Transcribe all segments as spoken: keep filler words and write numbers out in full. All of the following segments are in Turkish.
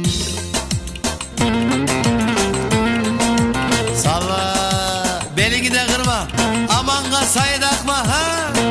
Salla, belini de kırma, aman kasayı takma ha.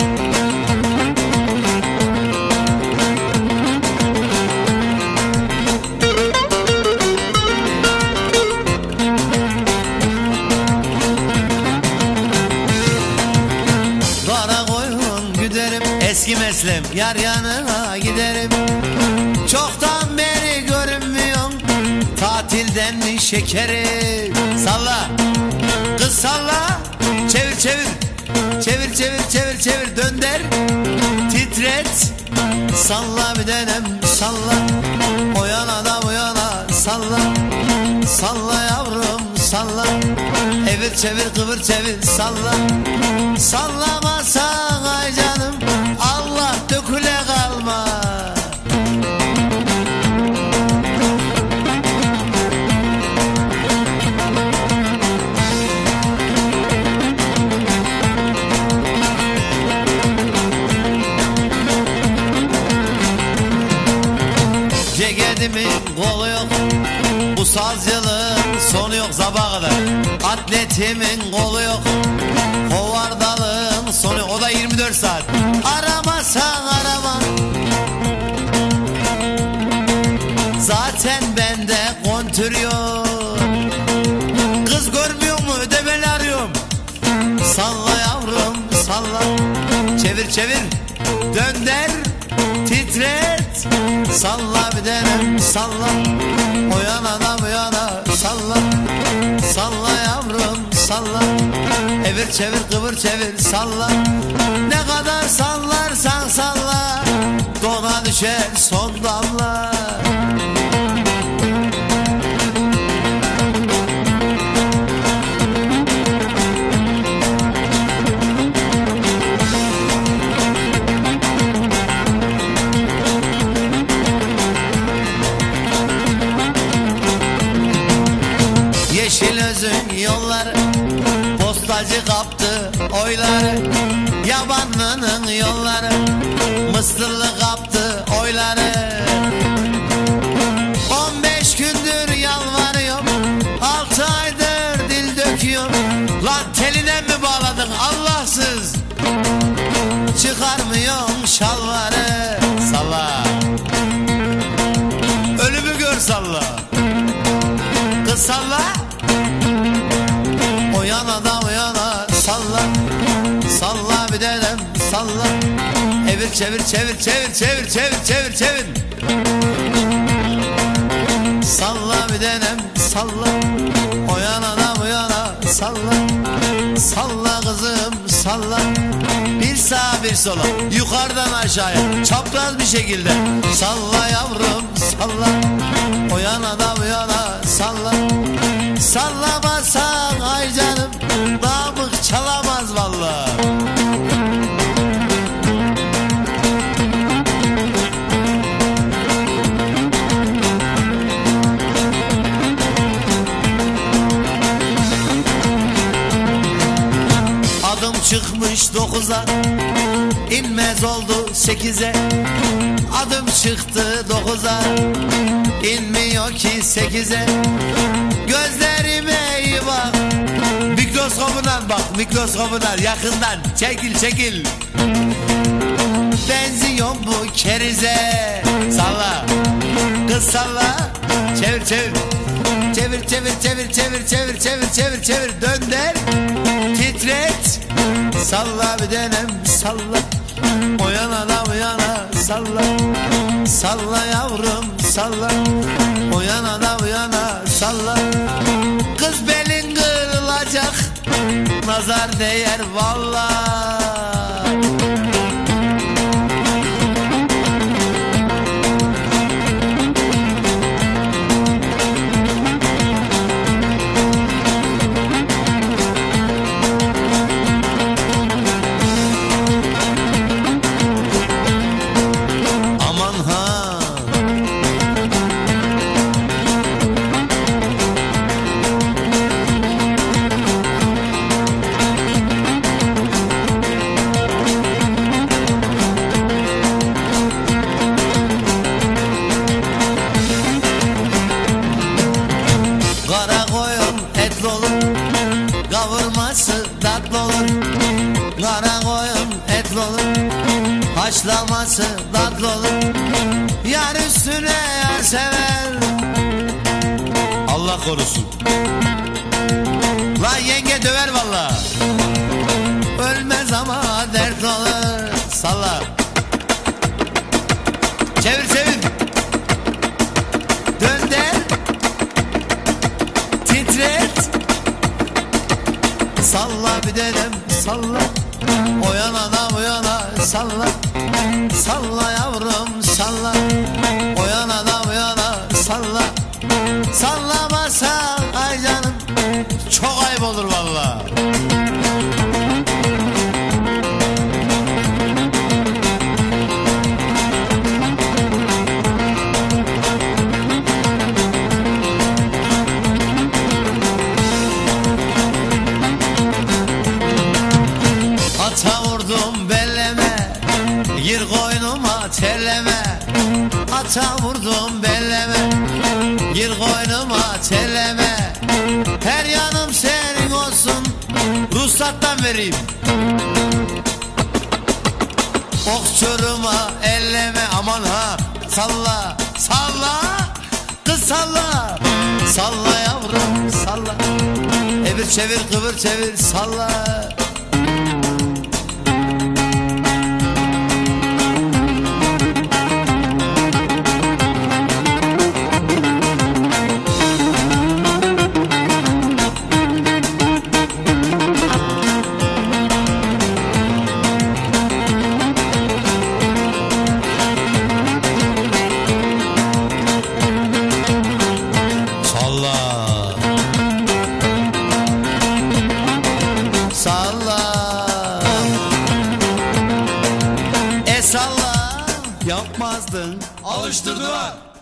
Dara koyun güderim, eski meslem yar yanına giderim. Çoktan beri görünmüyorsun, tatilden mi şekerim? Salla, kız salla, çevir çevir, çevir çevir çevir çevir, dönder, titret. Salla bir denem salla, o yana da bu yana salla. Salla yavrum salla, evir çevir kıvır çevir salla. Sallamazsan ay canım, Allah döküle kalma. Ceketimin kolu yok, bu sazcılığın sonu yok sabaha kadar. Atletimin kolu yok, hovardalığın sonu yok, o da yirmi dört saat. Aramasan arama, zaten bende kontür yok. Kız görmüyor mu, ödemeli arıyorum. Salla yavrum salla, çevir çevir, dönder, titret. Salla bir denem salla, o yana da bu yana salla. Salla yavrum salla, evir çevir kıvır çevir salla. Ne kadar sallarsan salla, dona düşer son damla. Yeşil özün yolları, postacı kaptı oyları. Yabanlının yolları, mıstırlı kaptı oyları. On beş gündür yalvarıyorum, altı aydır dil döküyorum. Lan teline mi bağladın Allahsız, çıkarmıyorsun şalvarı. Salla, ölümü gör salla, kız salla, o yana da o yana salla. Salla bir denem salla, evir çevir çevir çevir çevir çevir çevir çevir. Salla bir denem salla, o yana da bu yana salla. Salla kızım salla, bir sağa bir sola, yukarıdan aşağıya, çapraz bir şekilde. Salla yavrum salla, o yana da bu yana salla. Sallamazsan ay canım, damık çalamaz vallahi. Adım çıkmış dokuza, inmez oldu sekize. Adım çıktı dokuza, inmiyor ki sekize. Gözlerime iyi bak, mikroskopundan bak, mikroskopundan yakından çekil çekil. Benziyor bu kerize. Salla, kız salla, çevir çevir, çevir çevir çevir çevir çevir çevir çevir çevir, dönder, titret. Salla bir denem salla, o yana da bu yana salla. Salla yavrum salla, o yana da bu yana salla. Kız belin kırılacak, nazar değer vallahi. Haşlaması tatlı olur, yar üstüne yar sever. Allah korusun. Lan yenge döver valla. Ölmez ama dert olur. Salla. Çevir çevir. Dönder. Titret. Salla bir dedem salla. O yana da bu yana salla. Salla yavrum salla. O yana da bu yana salla. Sallamasa ay canım çok ayıp olur valla. Ata vurdum belleme, gir koynuma terleme. Ata vurdum belleme, gir koynuma terleme. Her yanım senin olsun, ruhsattan vereyim. Okçuruma elleme aman ha. Salla, salla, kız salla. Salla yavrum salla. Evir çevir kıvır çevir salla. Salla, yapmazdın, alıştırdılar.